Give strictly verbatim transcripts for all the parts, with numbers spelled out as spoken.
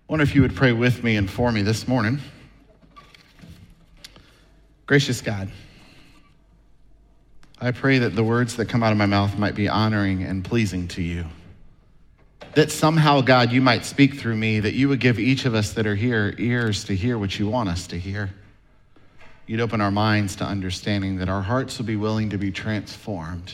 I wonder if you would pray with me and for me this morning. Gracious God, I pray that the words that come out of my mouth might be honoring and pleasing to you. That somehow, God, you might speak through me, that you would give each of us that are here ears to hear what you want us to hear. You'd open our minds to understanding, that our hearts would be willing to be transformed.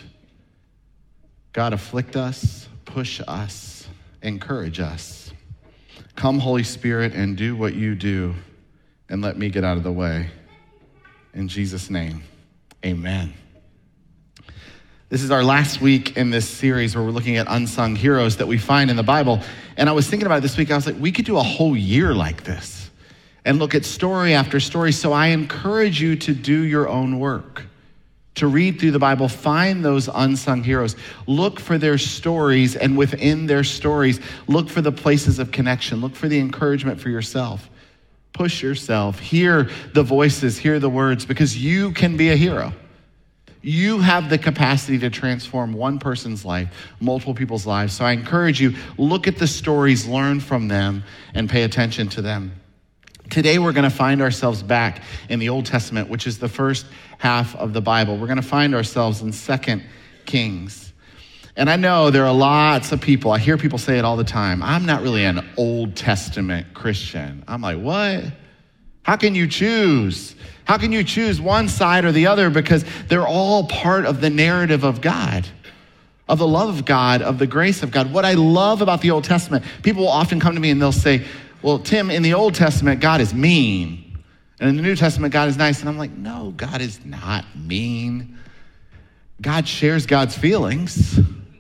God, afflict us, push us, encourage us. Come, Holy Spirit, and do what you do, and let me get out of the way. In Jesus' name, amen. This is our last week in this series where we're looking at unsung heroes that we find in the Bible. And I was thinking about it this week. I was like, we could do a whole year like this and look at story after story. So I encourage you to do your own work, to read through the Bible, find those unsung heroes, look for their stories, and within their stories, look for the places of connection, look for the encouragement for yourself. Push yourself, hear the voices, hear the words, because you can be a hero. You have the capacity to transform one person's life, multiple people's lives. So I encourage you, look at the stories, learn from them, and pay attention to them. Today, we're going to find ourselves back in the Old Testament, which is the first half of the Bible. We're going to find ourselves in Second Kings. And I know there are lots of people, I hear people say it all the time, I'm not really an Old Testament Christian. I'm like, what? How can you choose? How can you choose one side or the other? Because they're all part of the narrative of God, of the love of God, of the grace of God. What I love about the Old Testament, people will often come to me and they'll say, well, Tim, in the Old Testament, God is mean. And in the New Testament, God is nice. And I'm like, no, God is not mean. God shares God's feelings.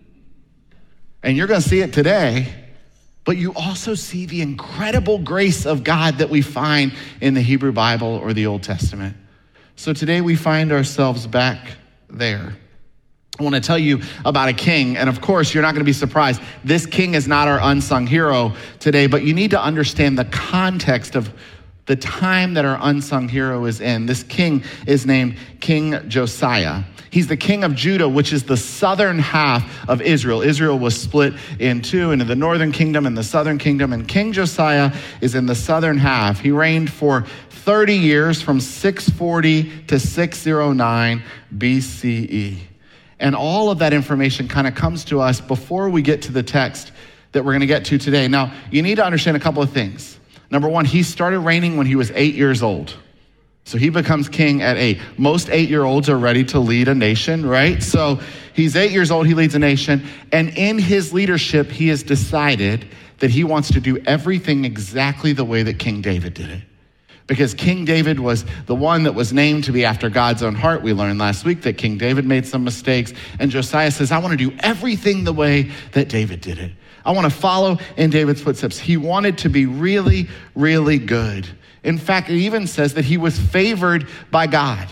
And you're going to see it today. But you also see the incredible grace of God that we find in the Hebrew Bible or the Old Testament. So today we find ourselves back there. I want to tell you about a king, and of course, you're not going to be surprised. This king is not our unsung hero today, but you need to understand the context of the time that our unsung hero is in. This king is named King Josiah. He's the king of Judah, which is the southern half of Israel. Israel was split in two, into the northern kingdom and the southern kingdom, and King Josiah is in the southern half. He reigned for thirty years, from six forty to six oh nine B C E. And all of that information kind of comes to us before we get to the text that we're going to get to today. Now, you need to understand a couple of things. Number one, he started reigning when he was eight years old. So he becomes king at eight. Most eight-year-olds are ready to lead a nation, right? So he's eight years old, he leads a nation. And in his leadership, he has decided that he wants to do everything exactly the way that King David did it. Because King David was the one that was named to be after God's own heart. We learned last week that King David made some mistakes. And Josiah says, I want to do everything the way that David did it. I want to follow in David's footsteps. He wanted to be really, really good. In fact, it even says that he was favored by God.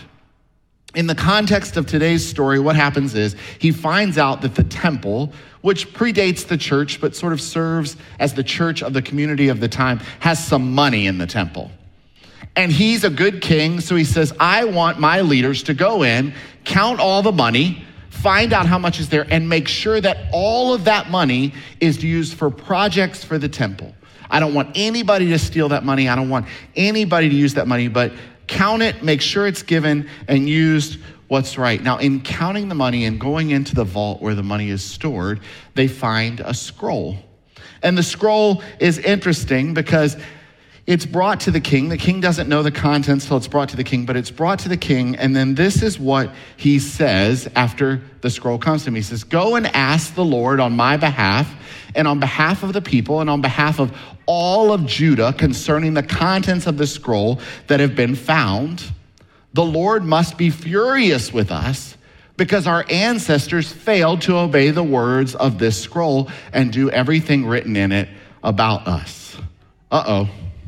In the context of today's story, what happens is he finds out that the temple, which predates the church, but sort of serves as the church of the community of the time, has some money in the temple. And he's a good king, so he says, I want my leaders to go in, count all the money, find out how much is there, and make sure that all of that money is used for projects for the temple. I don't want anybody to steal that money. I don't want anybody to use that money, but count it, make sure it's given and used what's right. Now, in counting the money and going into the vault where the money is stored, they find a scroll. And the scroll is interesting because it's brought to the king. The king doesn't know the contents till it's brought to the king, but it's brought to the king. And then this is what he says after the scroll comes to him. He says, go and ask the Lord on my behalf and on behalf of the people and on behalf of all of Judah concerning the contents of the scroll that have been found. The Lord must be furious with us because our ancestors failed to obey the words of this scroll and do everything written in it about us. Uh-oh.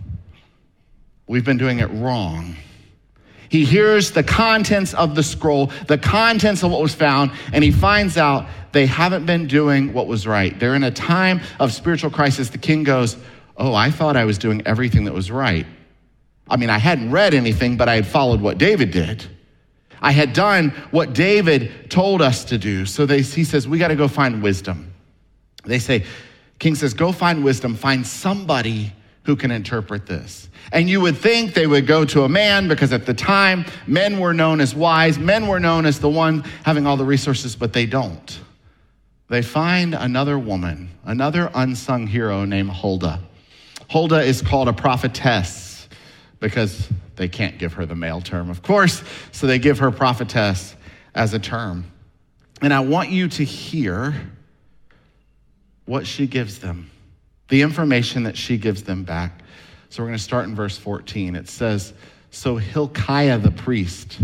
We've been doing it wrong. He hears the contents of the scroll, the contents of what was found, and he finds out they haven't been doing what was right. They're in a time of spiritual crisis. The king goes, oh, I thought I was doing everything that was right. I mean, I hadn't read anything, but I had followed what David did. I had done what David told us to do. So they, he says, we got to go find wisdom. They say, king says, go find wisdom, find somebody who can interpret this. And you would think they would go to a man because at the time, men were known as wise. Men were known as the one having all the resources, but they don't. They find another woman, another unsung hero named Huldah. Huldah is called a prophetess because they can't give her the male term, of course, so they give her prophetess as a term. And I want you to hear what she gives them, the information that she gives them back. So we're going to start in verse fourteen. It says, so Hilkiah the priest,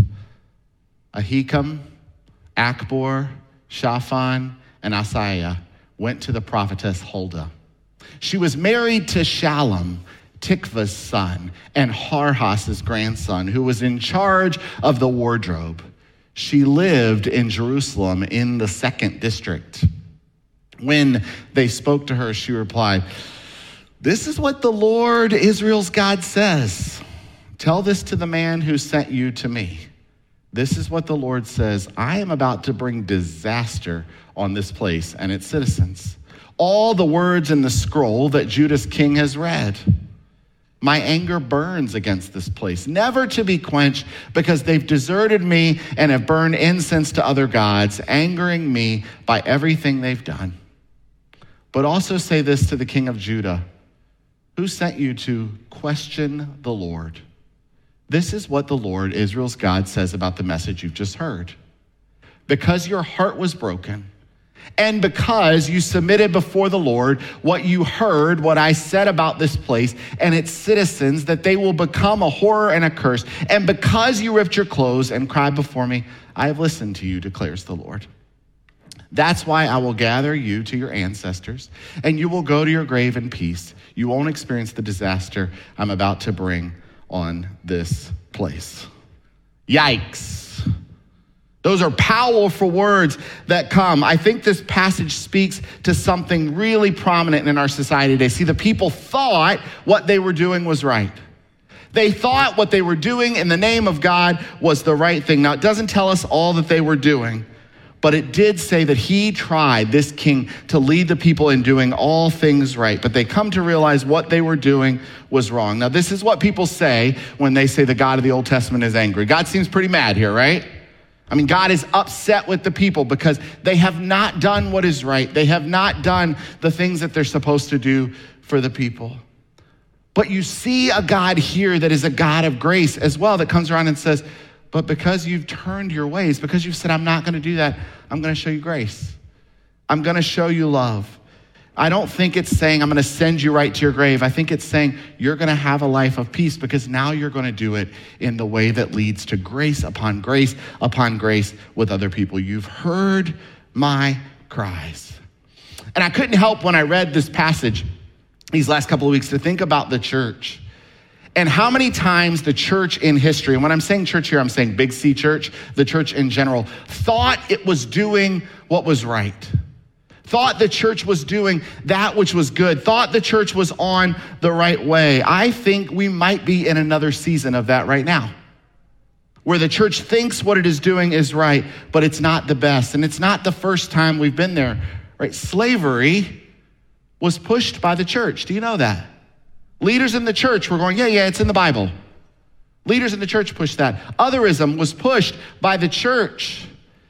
Ahikam, Akbor, Shaphan, and Asaiah went to the prophetess Huldah. She was married to Shallum, Tikva's son, and Harhas's grandson, who was in charge of the wardrobe. She lived in Jerusalem in the second district. When they spoke to her, she replied, this is what the Lord, Israel's God, says. Tell this to the man who sent you to me. This is what the Lord says. I am about to bring disaster on this place and its citizens. All the words in the scroll that Judah's king has read. My anger burns against this place, never to be quenched, because they've deserted me and have burned incense to other gods, angering me by everything they've done. But also say this to the king of Judah, who sent you to question the Lord. This is what the Lord, Israel's God, says about the message you've just heard. Because your heart was broken, and because you submitted before the Lord what you heard, what I said about this place and its citizens, that they will become a horror and a curse, and because you ripped your clothes and cried before me, I have listened to you, declares the Lord. That's why I will gather you to your ancestors, and you will go to your grave in peace. You won't experience the disaster I'm about to bring on this place. Yikes. Those are powerful words that come. I think this passage speaks to something really prominent in our society today. See, the people thought what they were doing was right. They thought what they were doing in the name of God was the right thing. Now, it doesn't tell us all that they were doing, but it did say that he tried, this king, to lead the people in doing all things right. But they come to realize what they were doing was wrong. Now, this is what people say when they say the God of the Old Testament is angry. God seems pretty mad here, right? I mean, God is upset with the people because they have not done what is right. They have not done the things that they're supposed to do for the people. But you see a God here that is a God of grace as well, that comes around and says, but because you've turned your ways, because you've said, I'm not going to do that, I'm going to show you grace. I'm going to show you love. I don't think it's saying I'm going to send you right to your grave. I think it's saying you're going to have a life of peace because now you're going to do it in the way that leads to grace upon grace upon grace with other people. You've heard my cries. And I couldn't help when I read this passage these last couple of weeks to think about the church and how many times the church in history, and when I'm saying church here, I'm saying Big C Church, the church in general, thought it was doing what was right. Thought the church was doing that which was good, thought the church was on the right way. I think we might be in another season of that right now, where the church thinks what it is doing is right, but it's not the best. And it's not the first time we've been there, right? Slavery was pushed by the church. Do you know that? Leaders in the church were going, yeah, yeah, it's in the Bible. Leaders in the church pushed that. Otherism was pushed by the church.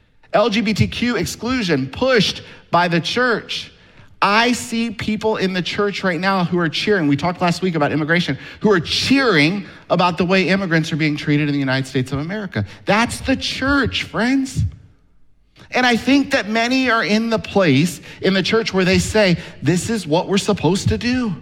L G B T Q exclusion pushed by the church. I see people in the church right now who are cheering. We talked last week about immigration, who are cheering about the way immigrants are being treated in the United States of America. That's the church, friends. And I think that many are in the place in the church where they say, this is what we're supposed to do.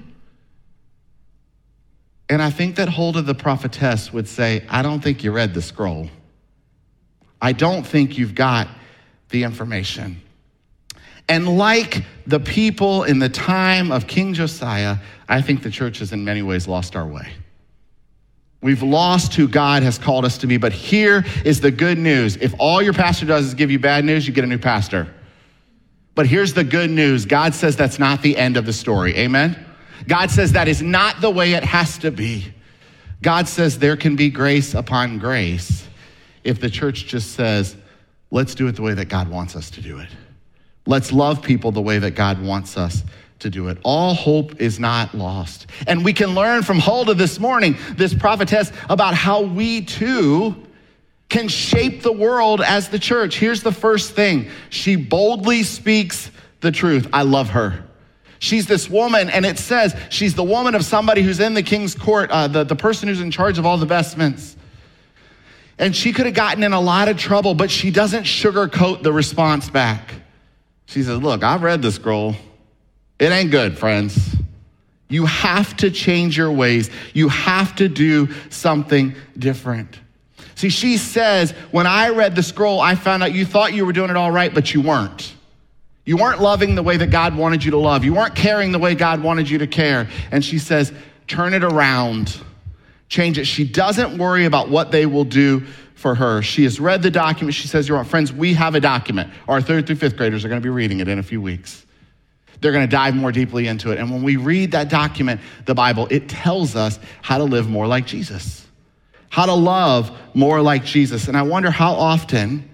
And I think that Huldah the prophetess would say, I don't think you read the scroll. I don't think you've got the information. And like the people in the time of King Josiah, I think the church has in many ways lost our way. We've lost who God has called us to be, but here is the good news. If all your pastor does is give you bad news, you get a new pastor. But here's the good news. God says that's not the end of the story. Amen? God says that is not the way it has to be. God says there can be grace upon grace if the church just says, let's do it the way that God wants us to do it. Let's love people the way that God wants us to do it. All hope is not lost. And we can learn from Huldah this morning, this prophetess, about how we too can shape the world as the church. Here's the first thing. She boldly speaks the truth. I love her. She's this woman, and it says she's the woman of somebody who's in the king's court, uh, the, the person who's in charge of all the vestments. And she could have gotten in a lot of trouble, but she doesn't sugarcoat the response back. She says, look, I've read the scroll. It ain't good, friends. You have to change your ways. You have to do something different. See, she says, when I read the scroll, I found out you thought you were doing it all right, but you weren't. You weren't loving the way that God wanted you to love. You weren't caring the way God wanted you to care. And she says, turn it around. Change it. She doesn't worry about what they will do for her. She has read the document. She says, you're on. Friends, we have a document. Our third through fifth graders are going to be reading it in a few weeks. They're going to dive more deeply into it. And when we read that document, the Bible, it tells us how to live more like Jesus, how to love more like Jesus. And I wonder how often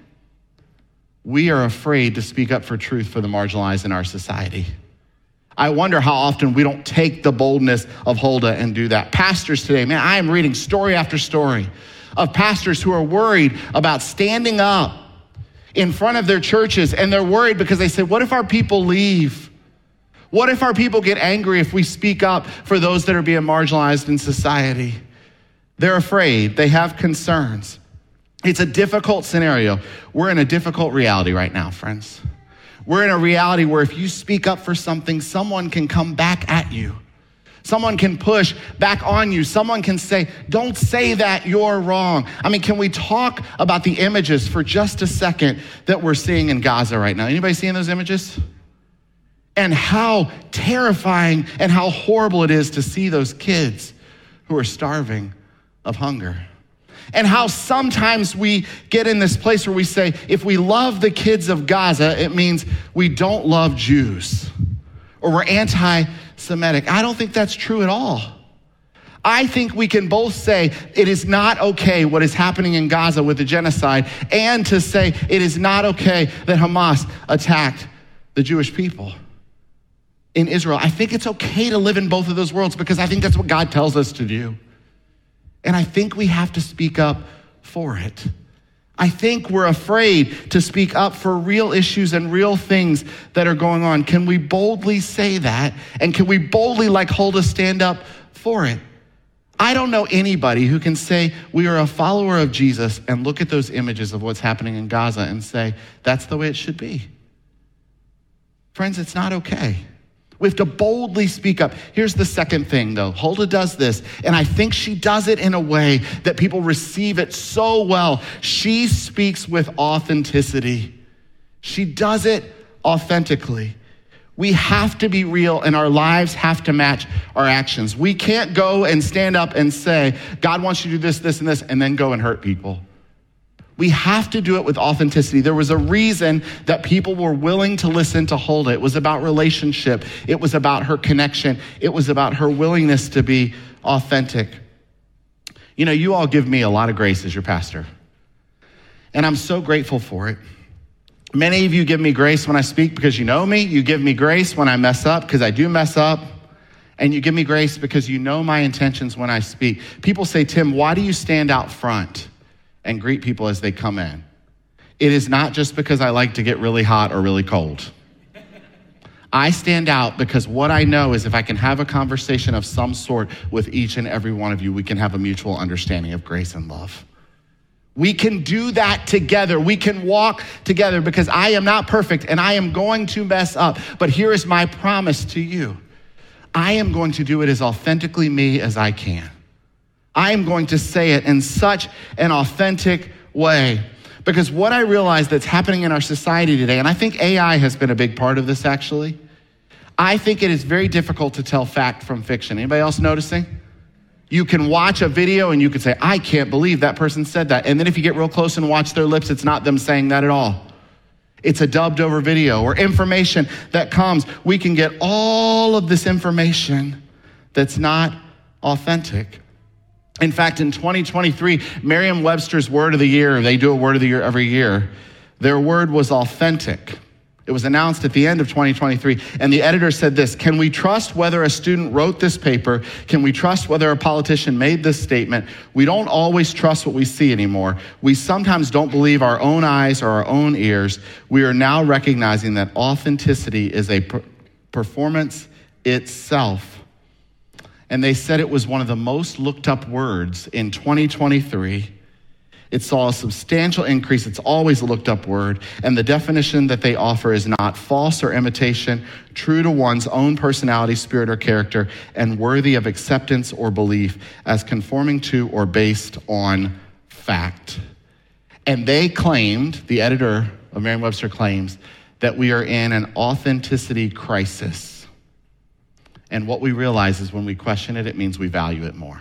we are afraid to speak up for truth for the marginalized in our society. I wonder how often we don't take the boldness of Huldah and do that. Pastors today, man, I am reading story after story of pastors who are worried about standing up in front of their churches, and they're worried because they say, what if our people leave? What if our people get angry if we speak up for those that are being marginalized in society? They're afraid. They have concerns. It's a difficult scenario. We're in a difficult reality right now, friends. We're in a reality where if you speak up for something, someone can come back at you. Someone can push back on you. Someone can say, don't say that, you're wrong. I mean, can we talk about the images for just a second that we're seeing in Gaza right now? Anybody seeing those images? And how terrifying and how horrible it is to see those kids who are starving of hunger. And how sometimes we get in this place where we say, if we love the kids of Gaza, it means we don't love Jews or we're anti-Semitic. I don't think that's true at all. I think we can both say it is not okay what is happening in Gaza with the genocide, and to say it is not okay that Hamas attacked the Jewish people in Israel. I think it's okay to live in both of those worlds because I think that's what God tells us to do. And I think we have to speak up for it. I think we're afraid to speak up for real issues and real things that are going on. Can we boldly say that? And can we boldly, like Huldah, stand up for it? I don't know anybody who can say we are a follower of Jesus and look at those images of what's happening in Gaza and say, that's the way it should be. Friends, it's not okay. We have to boldly speak up. Here's the second thing, though. Huldah does this, and I think she does it in a way that people receive it so well. She speaks with authenticity. She does it authentically. We have to be real, and our lives have to match our actions. We can't go and stand up and say, God wants you to do this, this, and this, and then go and hurt people. We have to do it with authenticity. There was a reason that people were willing to listen to Huldah. It was about relationship. It was about her connection. It was about her willingness to be authentic. You know, you all give me a lot of grace as your pastor, and I'm so grateful for it. Many of you give me grace when I speak because you know me. You give me grace when I mess up because I do mess up. And you give me grace because you know my intentions when I speak. People say, Tim, why do you stand out front and greet people as they come in? It is not just because I like to get really hot or really cold. I stand out because what I know is if I can have a conversation of some sort with each and every one of you, we can have a mutual understanding of grace and love. We can do that together. We can walk together because I am not perfect and I am going to mess up. But here is my promise to you. I am going to do it as authentically me as I can. I am going to say it in such an authentic way. Because what I realize that's happening in our society today, and I think A I has been a big part of this actually, I think it is very difficult to tell fact from fiction. Anybody else noticing? You can watch a video and you can say, I can't believe that person said that. And then if you get real close and watch their lips, it's not them saying that at all. It's a dubbed over video or information that comes. We can get all of this information that's not authentic. In fact, in twenty twenty-three, Merriam-Webster's word of the year, they do a word of the year every year, their word was authentic. It was announced at the end of twenty twenty-three, and the editor said this: can we trust whether a student wrote this paper? Can we trust whether a politician made this statement? We don't always trust what we see anymore. We sometimes don't believe our own eyes or our own ears. We are now recognizing that authenticity is a per- performance itself. And they said it was one of the most looked up words in twenty twenty-three. It saw a substantial increase. It's always a looked up word. And the definition that they offer is not false or imitation, true to one's own personality, spirit, or character, and worthy of acceptance or belief as conforming to or based on fact. And they claimed, the editor of Merriam-Webster claims, that we are in an authenticity crisis. And what we realize is when we question it, it means we value it more.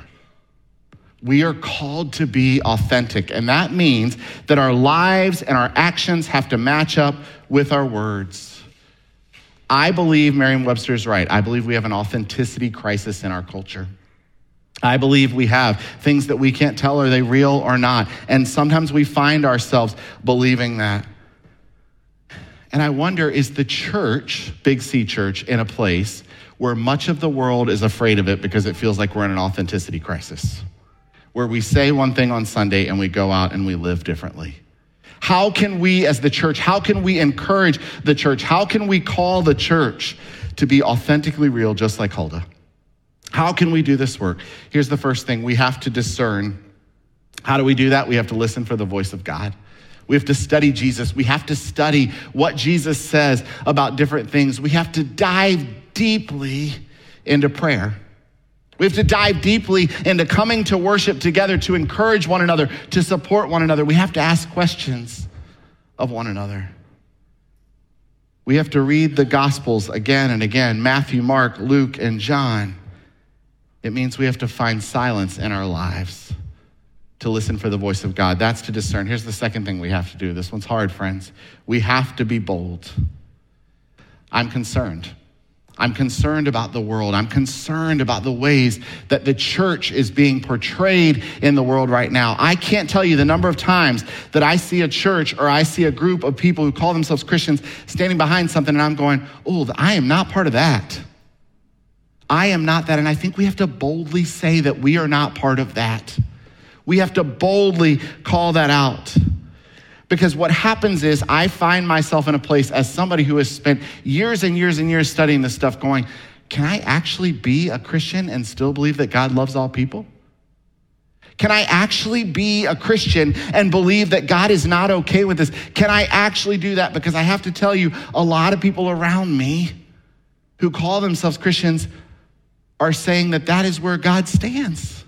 We are called to be authentic, and that means that our lives and our actions have to match up with our words. I believe Merriam-Webster is right. I believe we have an authenticity crisis in our culture. I believe we have things that we can't tell, are they real or not? And sometimes we find ourselves believing that. And I wonder, is the church, Big C Church, in a place where much of the world is afraid of it because it feels like we're in an authenticity crisis? Where we say one thing on Sunday and we go out and we live differently. How can we as the church, how can we encourage the church? How can we call the church to be authentically real, just like Huldah? How can we do this work? Here's the first thing: we have to discern. How do we do that? We have to listen for the voice of God. We have to study Jesus. We have to study what Jesus says about different things. We have to dive deeply into prayer. We have to dive deeply into coming to worship together, to encourage one another, to support one another. We have to ask questions of one another. We have to read the Gospels again and again, Matthew, Mark, Luke, and John. It means we have to find silence in our lives to listen for the voice of God. That's to discern. Here's the second thing we have to do. This one's hard, friends. We have to be bold. I'm concerned. I'm concerned about the world. I'm concerned about the ways that the church is being portrayed in the world right now. I can't tell you the number of times that I see a church or I see a group of people who call themselves Christians standing behind something, and I'm going, oh, I am not part of that. I am not that. And I think we have to boldly say that we are not part of that. We have to boldly call that out. Because what happens is I find myself in a place as somebody who has spent years and years and years studying this stuff going, can I actually be a Christian and still believe that God loves all people? Can I actually be a Christian and believe that God is not okay with this? Can I actually do that? Because I have to tell you, a lot of people around me who call themselves Christians are saying that that is where God stands.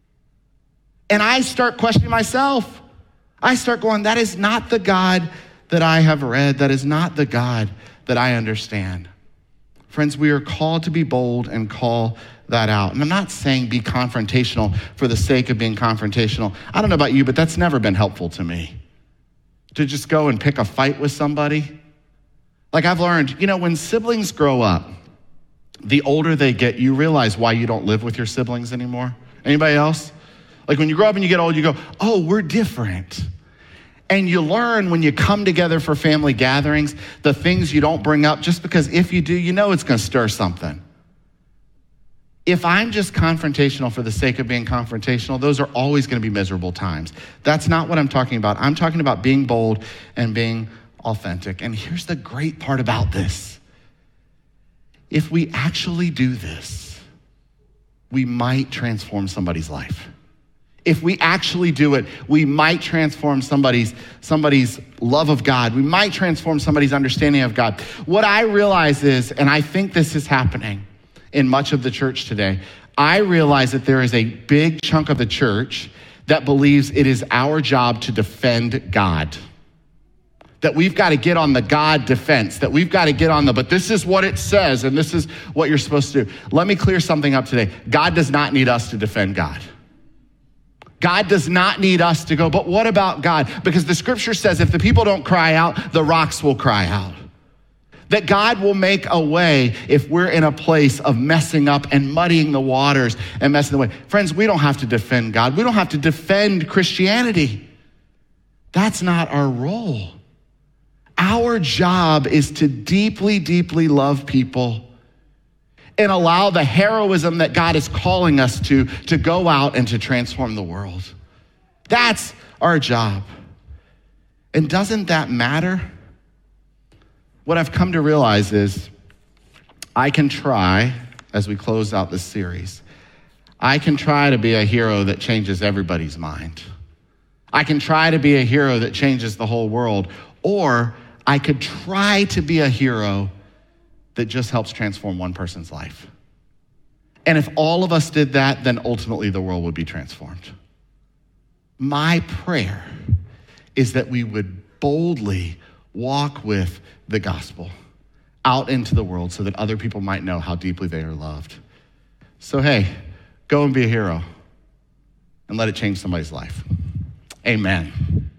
And I start questioning myself. I start going, that is not the God that I have read. That is not the God that I understand. Friends, we are called to be bold and call that out. And I'm not saying be confrontational for the sake of being confrontational. I don't know about you, but that's never been helpful to me. To just go and pick a fight with somebody. Like I've learned, you know, when siblings grow up, the older they get, you realize why you don't live with your siblings anymore. Anybody else? Like when you grow up and you get old, you go, oh, we're different. And you learn when you come together for family gatherings, the things you don't bring up, just because if you do, you know it's gonna stir something. If I'm just confrontational for the sake of being confrontational, those are always gonna be miserable times. That's not what I'm talking about. I'm talking about being bold and being authentic. And here's the great part about this. If we actually do this, we might transform somebody's life. If we actually do it, we might transform somebody's, somebody's love of God. We might transform somebody's understanding of God. What I realize is, and I think this is happening in much of the church today, I realize that there is a big chunk of the church that believes it is our job to defend God. That we've got to get on the God defense, that we've got to get on the, but this is what it says, and this is what you're supposed to do. Let me clear something up today. God does not need us to defend God. God does not need us to go, but what about God? Because the scripture says if the people don't cry out, the rocks will cry out. That God will make a way if we're in a place of messing up and muddying the waters and messing the way. Friends, we don't have to defend God. We don't have to defend Christianity. That's not our role. Our job is to deeply, deeply love people and allow the heroism that God is calling us to, to go out and to transform the world. That's our job. And doesn't that matter? What I've come to realize is I can try, as we close out this series, I can try to be a hero that changes everybody's mind. I can try to be a hero that changes the whole world, or I could try to be a hero that just helps transform one person's life. And if all of us did that, then ultimately the world would be transformed. My prayer is that we would boldly walk with the gospel out into the world so that other people might know how deeply they are loved. So hey, go and be a hero and let it change somebody's life. Amen.